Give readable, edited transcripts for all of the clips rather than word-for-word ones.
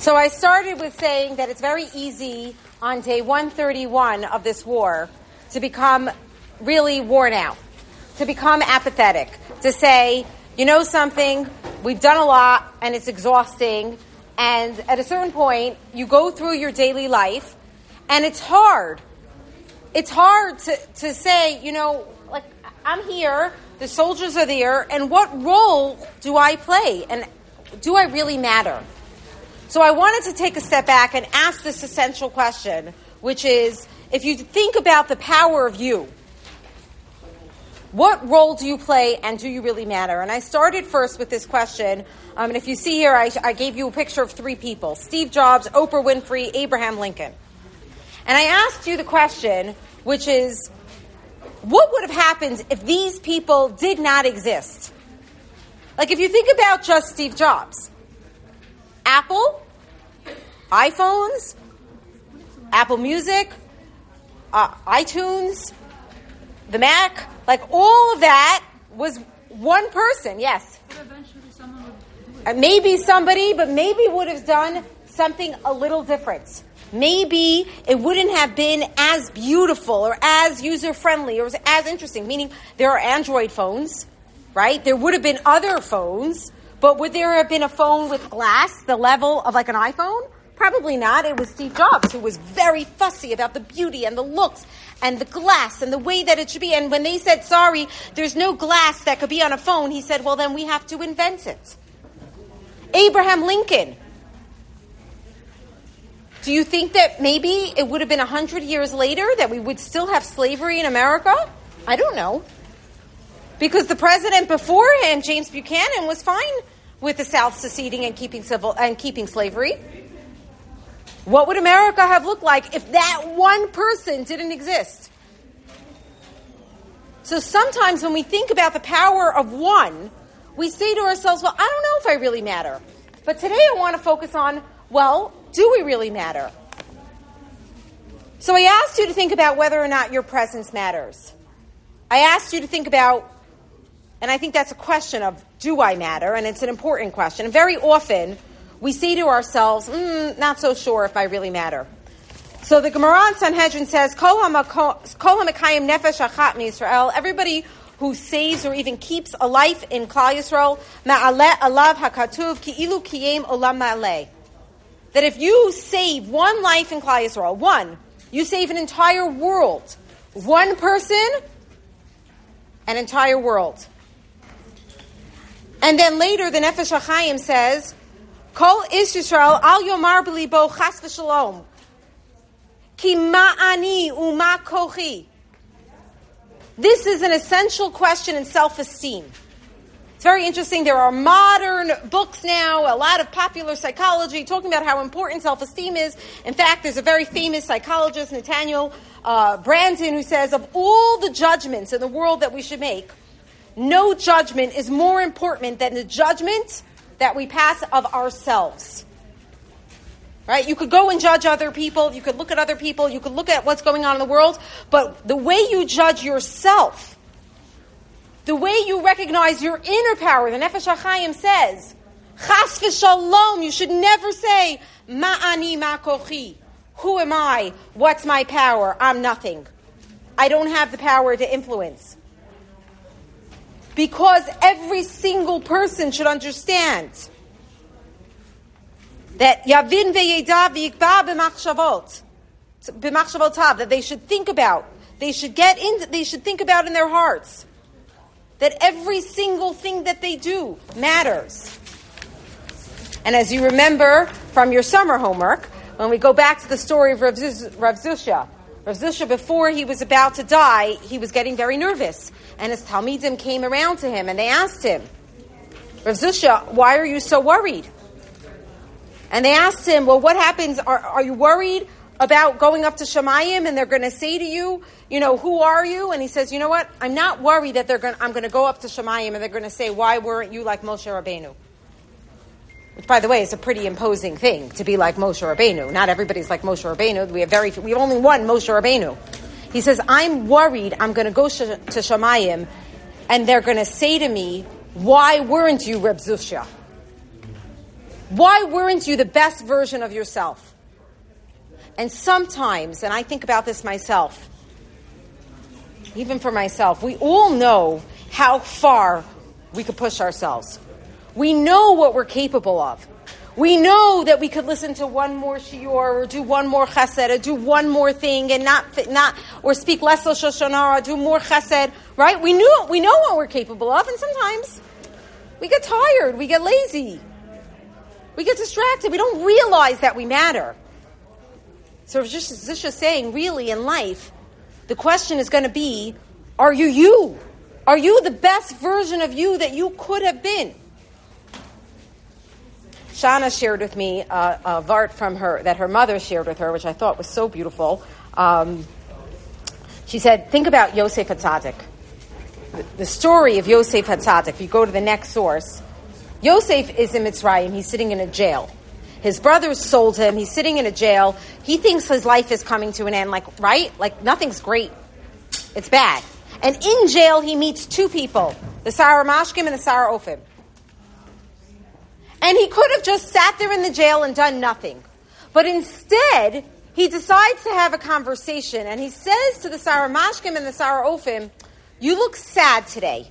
So I started with saying that it's very easy on day 131 of this war to become really worn out, to become apathetic, to say, you know something, we've done a lot and it's exhausting, and at a certain point you go through your daily life and it's hard. It's hard to say, you know, like, I'm here, the soldiers are there, and what role do I play? And do I really matter? So I wanted to take a step back and ask this essential question, which is, if you think about the power of you, what role do you play and do you really matter? And I started first with this question, and if you see here, I gave you a picture of three people: Steve Jobs, Oprah Winfrey, Abraham Lincoln. And I asked you the question, which is, what would have happened if these people did not exist? Like, if you think about just Steve Jobs, Apple, iPhones, Apple Music, iTunes, the Mac, like all of that was one person, yes. But eventually someone would do it. Maybe somebody, but maybe would have done something a little different. Maybe it wouldn't have been as beautiful or as user-friendly or as interesting, meaning there are Android phones, right? There would have been other phones, but would there have been a phone with glass, the level of like an iPhone? Probably not. It was Steve Jobs who was very fussy about the beauty and the looks and the glass and the way that it should be. And when they said, sorry, there's no glass that could be on a phone, he said, well, then we have to invent it. Abraham Lincoln. Do you think that maybe it would have been 100 years later that we would still have slavery in America? I don't know. Because the president before him, James Buchanan, was fine with the South seceding and keeping slavery. What would America have looked like if that one person didn't exist? So sometimes when we think about the power of one, we say to ourselves, well, I don't know if I really matter. But today I want to focus on, well, do we really matter? So I asked you to think about whether or not your presence matters. I asked you to think about, and I think that's a question of, do I matter? And it's an important question. And very often, we say to ourselves, not so sure if I really matter. So the Gemara in Sanhedrin says, Kol ha'mekayim nefesh achat miYisrael, everybody who saves or even keeps a life in Klal Yisrael, ma'aleh alav hakatuv ki'ilu kiyem olam ma'aleh. That if you save one life in Klal Yisrael, one, you save an entire world. One person, an entire world. And then later, the Nefesh HaChaim says, Kol Ish Yisrael al yomar b'libo chas v'shalom, ki ma'ani u'ma kochi. This is an essential question in self-esteem. It's very interesting. There are modern books now, a lot of popular psychology talking about how important self-esteem is. In fact, there's a very famous psychologist, Nathaniel Brandon, who says, of all the judgments in the world that we should make, no judgment is more important than the judgment that we pass of ourselves. Right? You could go and judge other people, you could look at other people, you could look at what's going on in the world, but the way you judge yourself, the way you recognize your inner power, the Nefesh HaChaim says, Chas v'shalom, you should never say, Ma'ani ma kochi. Who am I? What's my power? I'm nothing. I don't have the power to influence. Because every single person should understand that Yavin ve'yeda v'yikba b'machshavotav, that they should think about, they should think about in their hearts that every single thing that they do matters. And as you remember from your summer homework, when we go back to the story of Rav Zusha, before he was about to die, he was getting very nervous. And his Talmidim came around to him and they asked him, Rav Zusha, why are you so worried? And they asked him, well, what happens? Are you worried about going up to Shemayim and they're going to say to you, you know, who are you? And he says, you know what? I'm not worried that I'm going to go up to Shemayim and they're going to say, why weren't you like Moshe Rabbeinu? Which, by the way, is a pretty imposing thing to be like Moshe Rabbeinu. Not everybody's like Moshe Rabbeinu. We have only one Moshe Rabbeinu. He says, I'm worried I'm going to go to Shemayim and they're going to say to me, why weren't you Reb Zusha? Why weren't you the best version of yourself? And sometimes, and I think about this myself, even for myself, we all know how far we could push ourselves. We know what we're capable of. We know that we could listen to one more shiur, or do one more chesed, or do one more thing, and not, or speak less Shoshana, or do more chesed, right? We know what we're capable of, and sometimes we get tired, we get lazy, we get distracted, we don't realize that we matter. So it's just saying, really, in life, the question is going to be, are you you? Are you the best version of you that you could have been? Shana shared with me a vart from her, that her mother shared with her, which I thought was so beautiful. She said, think about Yosef HaTzadik. The story of Yosef HaTzadik, if you go to the next source, Yosef is in Mitzrayim, he's sitting in a jail. His brothers sold him, he's sitting in a jail. He thinks his life is coming to an end, like nothing's great. It's bad. And in jail, he meets two people, the Sarah Mashkim and the Sarah Ophim. And he could have just sat there in the jail and done nothing. But instead, he decides to have a conversation, and he says to the Sarah Mashkim and the Sarah Ophim, you look sad today.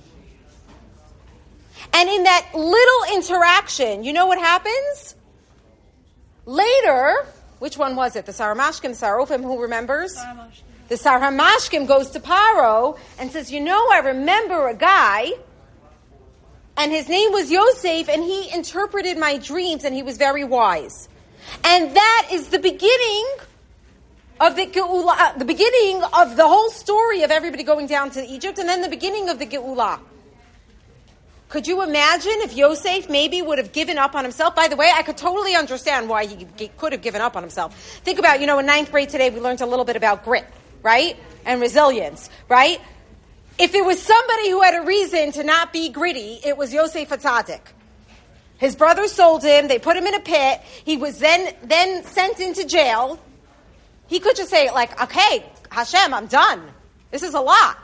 And in that little interaction, you know what happens? Later, which one was it? The Sarah Mashkim, the Sarah Ophim, who remembers? The Sarah Mashkim goes to Paro and says, I remember a guy, and his name was Yosef, and he interpreted my dreams, and he was very wise. And that is the beginning of the Geula, the beginning of the whole story of everybody going down to Egypt, and then the beginning of the Geula. Could you imagine if Yosef maybe would have given up on himself? By the way, I could totally understand why he could have given up on himself. Think about, in ninth grade today, we learned a little bit about grit, right? And resilience, right? If it was somebody who had a reason to not be gritty, it was Yosef HaTzadik. His brothers sold him. They put him in a pit. He was then sent into jail. He could just say, okay, Hashem, I'm done. This is a lot.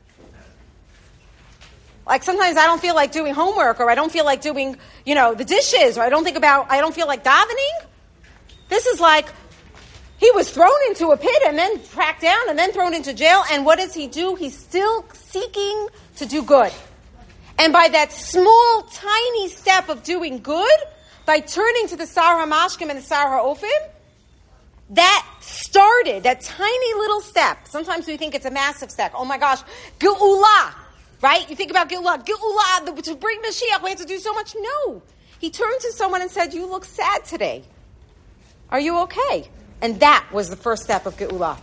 Sometimes I don't feel like doing homework, or I don't feel like doing, the dishes, or I don't feel like davening. This is he was thrown into a pit and then tracked down and then thrown into jail. And what does he do? He's still seeking to do good. And by that small, tiny step of doing good, by turning to the Sarah Mashkim and the Sarah Ophim, that started, that tiny little step. Sometimes we think it's a massive step. Oh my gosh, Geula, right? You think about Geula, to bring Mashiach, we have to do so much. No. He turned to someone and said, you look sad today. Are you okay? And that was the first step of Geula.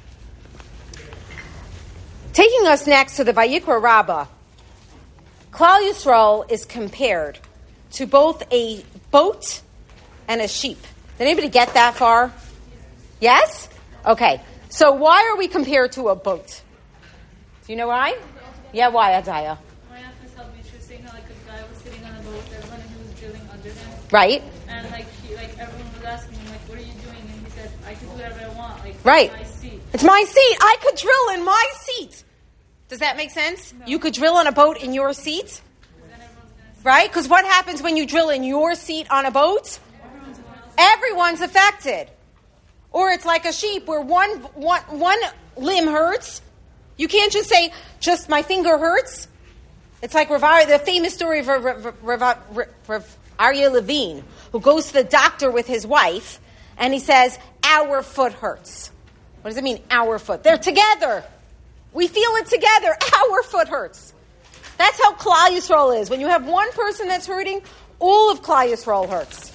Taking us next to the Vayikra Rabbah, Klal Yisrael is compared to both a boat and a sheep. Did anybody get that far? Yes? Okay. So why are we compared to a boat? Do you know why? Yeah, why, Adaya? My aunt was helping me. She was saying how a guy was sitting on a boat, everyone he was drilling under him. Right. And everyone was asking him, what are you doing? And he said, I can do whatever I want. Right. It's my seat. It's my seat. I could drill in my seat. Does that make sense? No. You could drill on a boat in your seat? Right? Because what happens when you drill in your seat on a boat? Everyone's affected. Or it's like a sheep where one limb hurts. You can't just say, just my finger hurts. It's like the famous story of Rav Aryeh Levine, who goes to the doctor with his wife, and he says, our foot hurts. What does it mean, our foot? They're together. We feel it together. Our foot hurts. That's how Klal Yisrael is. When you have one person that's hurting, all of Klal Yisrael hurts.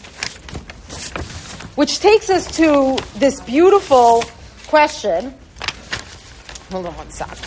Which takes us to this beautiful question. Hold on one sec.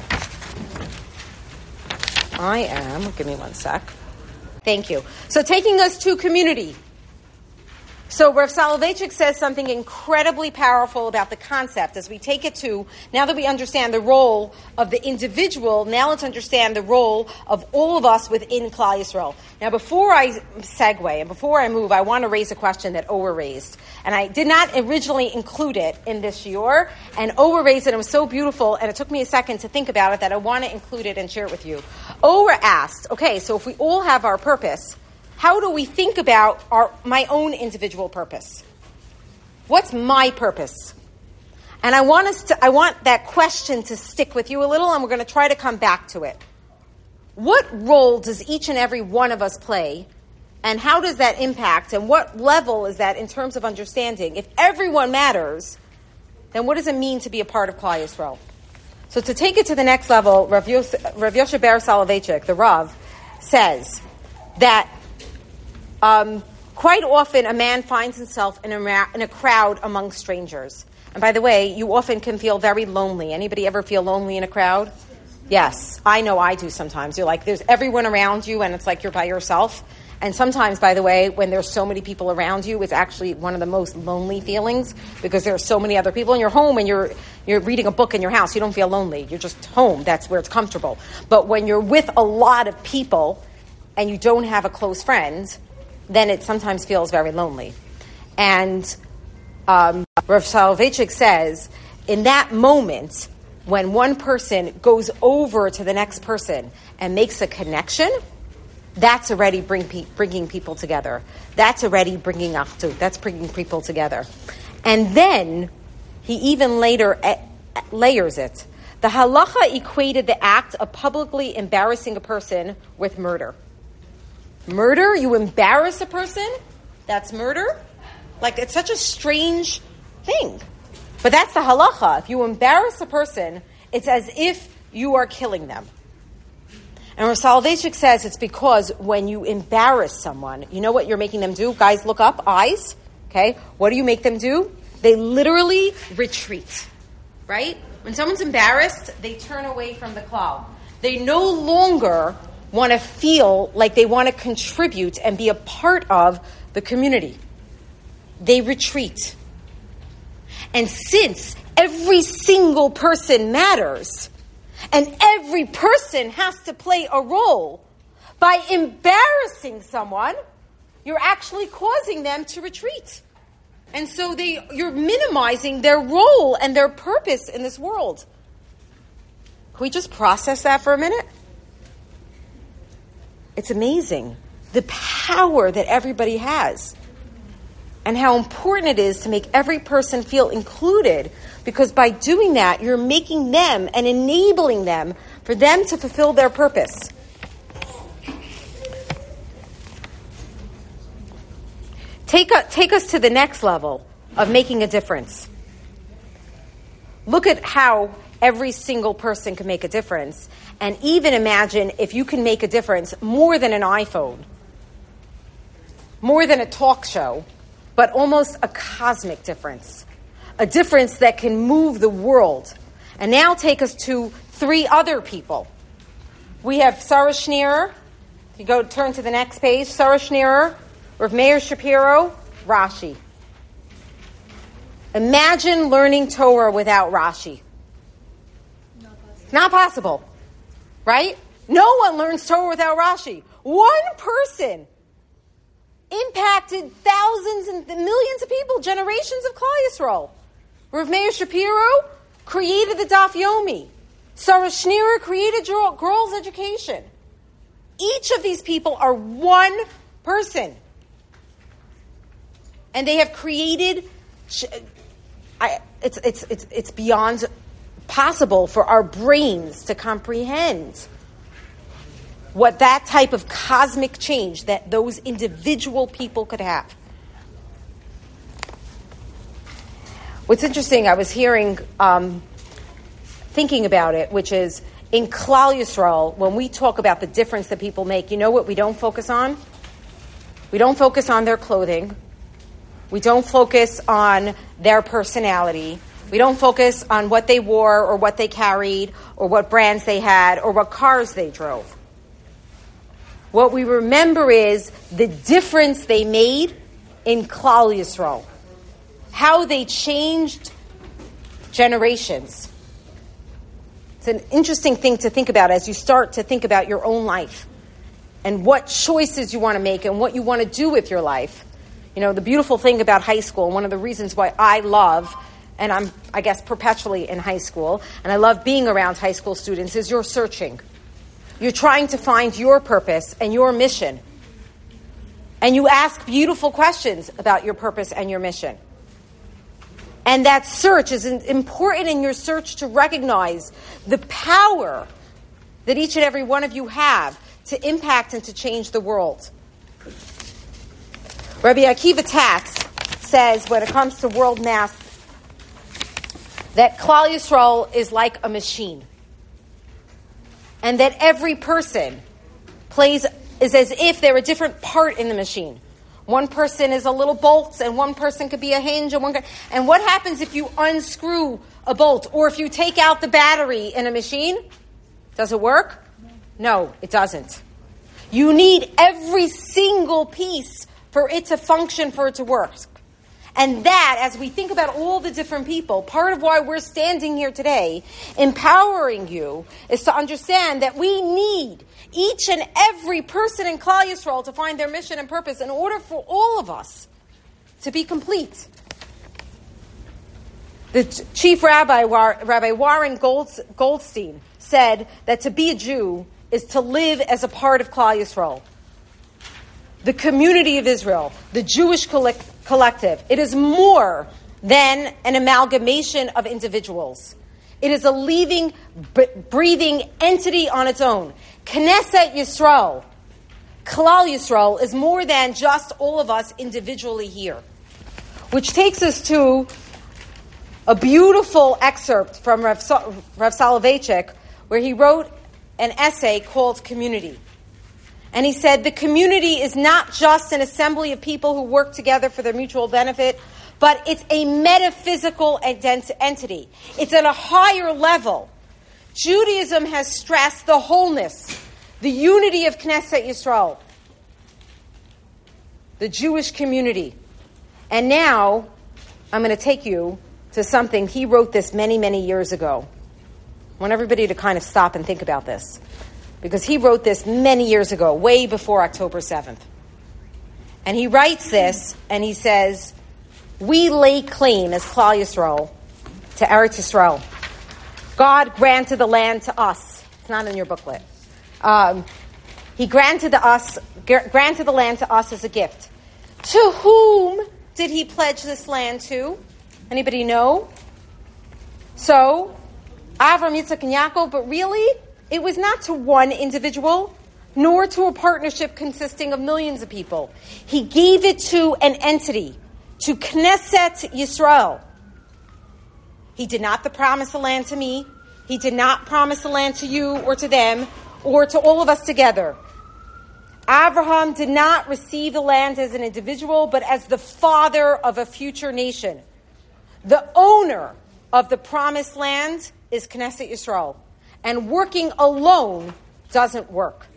Give me one sec. Thank you. So taking us to community. So Rav Soloveitchik says something incredibly powerful about the concept as we take it to, now that we understand the role of the individual, now let's understand the role of all of us within Klal Yisrael. Now before I segue and before I move, I want to raise a question that Ower raised. And I did not originally include it in this shiur, and Ower raised it, and it was so beautiful, and it took me a second to think about it that I want to include it and share it with you. Ower asked, okay, so if we all have our purpose, how do we think about my own individual purpose? What's my purpose? And I want that question to stick with you a little, and we're going to try to come back to it. What role does each and every one of us play, and how does that impact, and what level is that in terms of understanding? If everyone matters, then what does it mean to be a part of Klal Yisrael? So to take it to the next level, Rav Yoshe Ber Soloveitchik, the Rav, says that quite often a man finds himself in a crowd among strangers. And by the way, you often can feel very lonely. Anybody ever feel lonely in a crowd? Yes, I know I do sometimes. You're like, there's everyone around you, and it's like you're by yourself. And sometimes, by the way, when there's so many people around you, it's actually one of the most lonely feelings because there are so many other people in your home, and you're reading a book in your house. You don't feel lonely. You're just home. That's where it's comfortable. But when you're with a lot of people and you don't have a close friend, then it sometimes feels very lonely. And Rav Soloveitchik says, in that moment, when one person goes over to the next person and makes a connection, that's already bringing people together. That's already bringing achdut. That's bringing people together. And then he even later layers it. The halacha equated the act of publicly embarrassing a person with murder. Murder? You embarrass a person? That's murder? Like, it's such a strange thing. But that's the halacha. If you embarrass a person, it's as if you are killing them. And Rav Soloveitchik says it's because when you embarrass someone, you know what you're making them do? Guys, look up, eyes. Okay? What do you make them do? They literally retreat. Right? When someone's embarrassed, they turn away from the klal. They no longer want to feel like they want to contribute and be a part of the community. They retreat. And since every single person matters, and every person has to play a role, by embarrassing someone, you're actually causing them to retreat. And so you're minimizing their role and their purpose in this world. Can we just process that for a minute? It's amazing the power that everybody has and how important it is to make every person feel included, because by doing that, you're making them and enabling them for them to fulfill their purpose. Take us to the next level of making a difference. Look at how every single person can make a difference. And even imagine if you can make a difference more than an iPhone, more than a talk show, but almost a cosmic difference. A difference that can move the world. And now take us to 3 other people. We have Sarah Schneerer. If you turn to the next page, Sarah Schneerer, Rav Meir Shapiro, Rashi. Imagine learning Torah without Rashi. Not possible. Right? No one learns Torah without Rashi. One person impacted thousands and millions of people, generations of Klal Yisrael. Rav Meir Shapiro created the Daf Yomi. Sarah Schneerer created girls' education. Each of these people are one person. And they have created, it's beyond possible for our brains to comprehend what that type of cosmic change that those individual people could have. What's interesting, I was hearing, thinking about it, which is in Klal Yisrael, when we talk about the difference that people make, you know what we don't focus on? We don't focus on their clothing. We don't focus on their personality. We don't focus on what they wore or what they carried or what brands they had or what cars they drove. What we remember is the difference they made in Klal Yisrael. How they changed generations. It's an interesting thing to think about as you start to think about your own life and what choices you want to make and what you want to do with your life. You know, the beautiful thing about high school, one of the reasons why I love, and I'm, I guess, perpetually in high school, and I love being around high school students, is you're searching. You're trying to find your purpose and your mission. And you ask beautiful questions about your purpose and your mission. And that search is important in your search to recognize the power that each and every one of you have to impact and to change the world. Rabbi Akiva Tatz says, when it comes to world mass, that Klal Yisrael is like a machine. And that every person is as if they're a different part in the machine. One person is a little bolt, and one person could be a hinge. And what happens if you unscrew a bolt, or if you take out the battery in a machine? Does it work? No, it doesn't. You need every single piece for it to function, for it to work. And that, as we think about all the different people, part of why we're standing here today, empowering you, is to understand that we need each and every person in Klal Yisrael to find their mission and purpose in order for all of us to be complete. The chief rabbi, Rabbi Warren Goldstein, said that to be a Jew is to live as a part of Klal Yisrael, the community of Israel, the Jewish collective. It is more than an amalgamation of individuals. It is a living, breathing entity on its own. Knesset Yisrael, Klal Yisrael, is more than just all of us individually here. Which takes us to a beautiful excerpt from Rav Soloveitchik, where he wrote an essay called Community. And he said, the community is not just an assembly of people who work together for their mutual benefit, but it's a metaphysical entity. It's at a higher level. Judaism has stressed the wholeness, the unity of Knesset Yisrael, the Jewish community. And now, I'm going to take you to something. He wrote this many, many years ago. I want everybody to kind of stop and think about this. Because he wrote this many years ago, way before October 7th. And he writes this, and he says, we lay claim as Klal Yisrael to Eretz Yisrael. God granted the land to us. It's not in your booklet. He granted the land to us as a gift. To whom did he pledge this land to? Anybody know? So, Avram, Yitzchak, and Yaakov, but really, it was not to one individual, nor to a partnership consisting of millions of people. He gave it to an entity, to Knesset Yisrael. He did not promise the land to me. He did not promise the land to you or to them or to all of us together. Abraham did not receive the land as an individual, but as the father of a future nation. The owner of the promised land is Knesset Yisrael. And working alone doesn't work.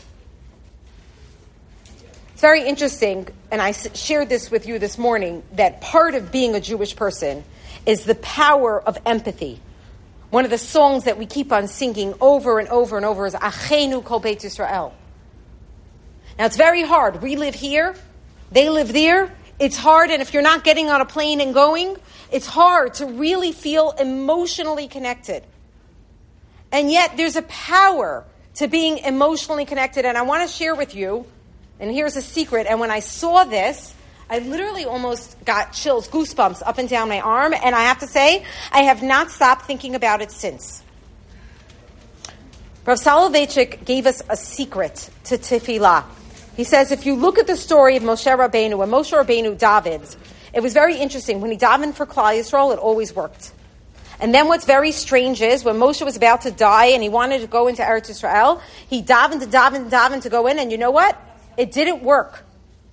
It's very interesting, and I shared this with you this morning, that part of being a Jewish person is the power of empathy. One of the songs that we keep on singing over and over and over is Achenu Kol Beit Yisrael. Now it's very hard. We live here. They live there. It's hard, and if you're not getting on a plane and going, it's hard to really feel emotionally connected. And yet there's a power to being emotionally connected. And I want to share with you, and here's a secret. And when I saw this, I literally almost got chills, goosebumps up and down my arm. And I have to say, I have not stopped thinking about it since. Rav Soloveitchik gave us a secret to tefillah. He says, if you look at the story of Moshe Rabbeinu, when Moshe Rabbeinu davened, it was very interesting. When he davened for Klal Yisrael, it always worked. And then what's very strange is when Moshe was about to die and he wanted to go into Eretz Yisrael, he davened to go in, and you know what? It didn't work.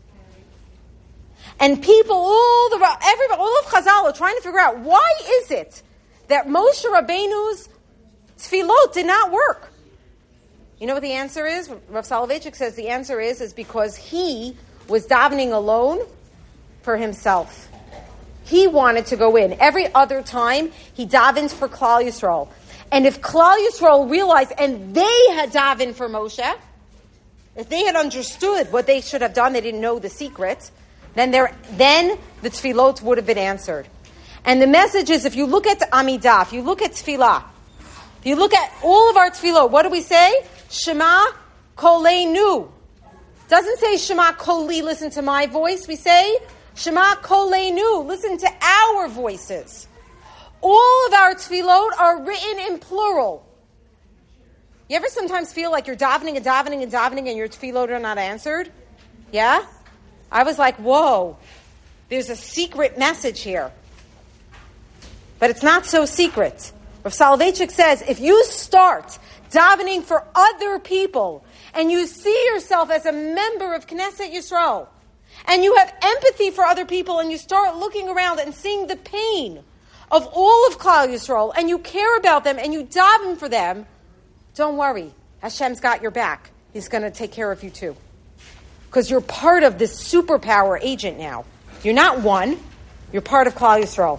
And people, all of Chazal are trying to figure out, why is it that Moshe Rabbeinu's tefillot did not work? You know what the answer is? Rav Soloveitchik says the answer is because he was davening alone for himself. He wanted to go in. Every other time, he davened for Klal Yisrael. And if Klal Yisrael realized, and they had davened for Moshe, if they had understood what they should have done, they didn't know the secret, then the tefillot would have been answered. And the message is, if you look at Amidah, if you look at tefillah, if you look at all of our tefillot, what do we say? Shema Koleinu. Doesn't say Shema Koli, listen to my voice. We say Shema Koleinu, listen to our voices. All of our tefillot are written in plural. You ever sometimes feel like you're davening and davening and davening and your tefillot are not answered? Yeah? I was like, whoa, there's a secret message here. But it's not so secret. Rav Soloveitchik says, if you start davening for other people and you see yourself as a member of Knesset Yisrael and you have empathy for other people and you start looking around and seeing the pain of all of Klal Yisrael and you care about them and you daven for them, don't worry. Hashem's got your back. He's going to take care of you too. Because you're part of this superpower agent now. You're not one. You're part of Klal Yisrael.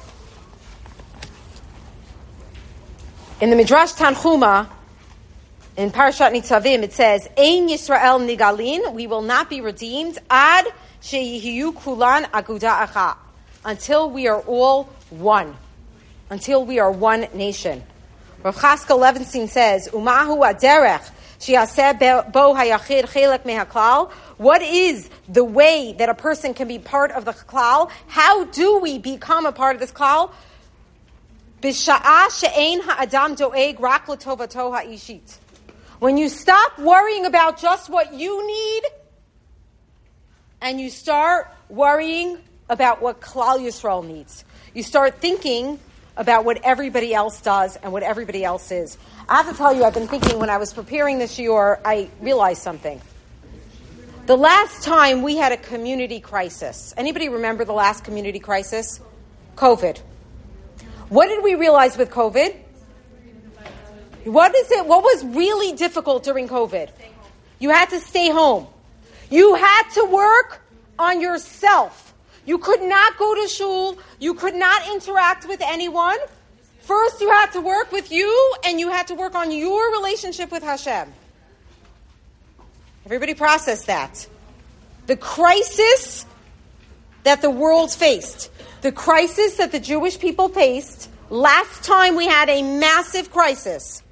In the Midrash Tanchuma, in Parashat Nitzavim, it says, Ein Yisrael nigalin, we will not be redeemed, ad sheyihiyu kulan aguda acha, until we are all one. Until we are one nation. Rav Chaska Levenstein says, Umahu aderech, bo hayachid chelek mehaklal. What is the way that a person can be part of the klal? How do we become a part of this klal? B'sha'a she'ein ha'adam doeg rak l'tovato ha'ishit. When you stop worrying about just what you need and you start worrying about what Klal Yisrael needs. You start thinking about what everybody else does and what everybody else is. I have to tell you, I've been thinking when I was preparing this shiur, I realized something. The last time we had a community crisis, anybody remember the last community crisis? COVID. What did we realize with COVID? What was really difficult during COVID? You had to stay home. You had to work on yourself. You could not go to shul. You could not interact with anyone. First, you had to work with you, and you had to work on your relationship with Hashem. Everybody process that. The crisis that the world faced, the crisis that the Jewish people faced, last time we had a massive crisis.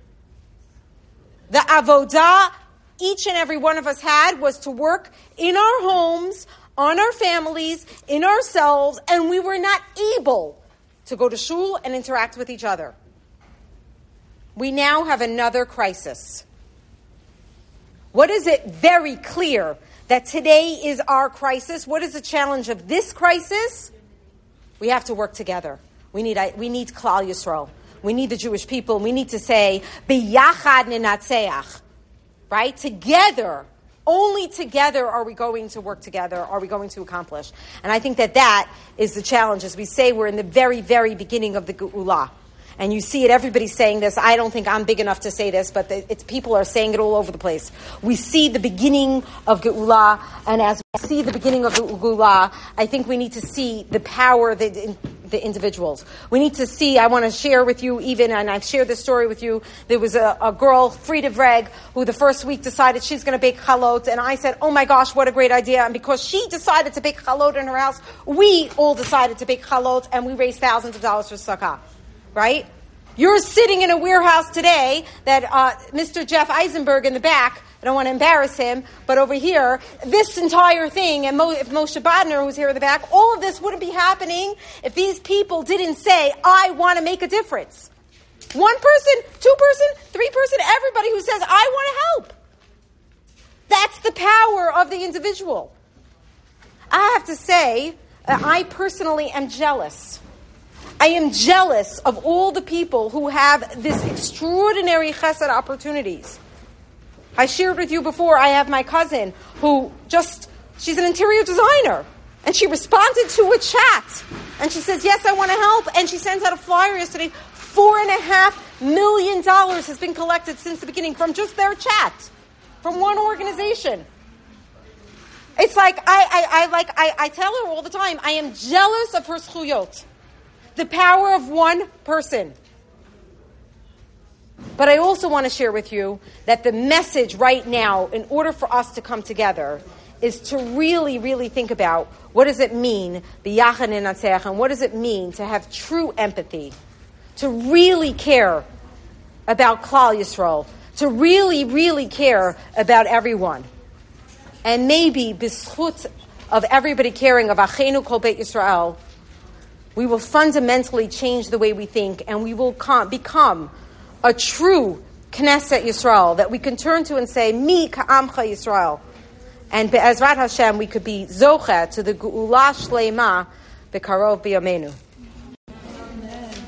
The avodah each and every one of us had was to work in our homes, on our families, in ourselves, and we were not able to go to shul and interact with each other. We now have another crisis. What is it very clear that today is our crisis? What is the challenge of this crisis? We have to work together. We need Klal Yisrael. We need the Jewish people. We need to say, B'yachad ninatzeach. Right? Together. Only together are we going to work together, are we going to accomplish. And I think that is the challenge. As we say, we're in the very, very beginning of the Geula. And you see it, everybody's saying this. I don't think I'm big enough to say this, but people are saying it all over the place. We see the beginning of Geula, and as we see the beginning of Geula, I think we need to see the power of the individuals. We need to see, I want to share with you even, and I've shared this story with you, there was a girl, Frida Vreg, who the first week decided she's going to bake chalot, and I said, oh my gosh, what a great idea. And because she decided to bake chalot in her house, we all decided to bake chalot, and we raised thousands of dollars for Sukkah. Right? You're sitting in a warehouse today that Mr. Jeff Eisenberg in the back, I don't want to embarrass him, but over here, this entire thing, and if Moshe Bodner, who's here in the back, all of this wouldn't be happening if these people didn't say, I want to make a difference. One person, two person, three person, everybody who says, I want to help. That's the power of the individual. I have to say, I personally am jealous. I am jealous of all the people who have this extraordinary chesed opportunities. I shared with you before, I have my cousin who she's an interior designer. And she responded to a chat. And she says, yes, I want to help. And she sends out a flyer yesterday. $4.5 million has been collected since the beginning from just their chat. From one organization. It's like, I tell her all the time, I am jealous of her zchuyot. The power of one person. But I also want to share with you that the message right now, in order for us to come together, is to really, really think about what does it mean, b'yachad ninatzeach, and what does it mean to have true empathy, to really care about Klal Yisrael, to really, really care about everyone. And maybe, b'schut of everybody caring of Achenu Kol Beit Yisrael, we will fundamentally change the way we think, and we will become a true Knesset Yisrael that we can turn to and say, Mi Ka'amcha Yisrael. And Be'ezrat Hashem, we could be Zocheh to the Geula Shleima B'karov B'yameinu.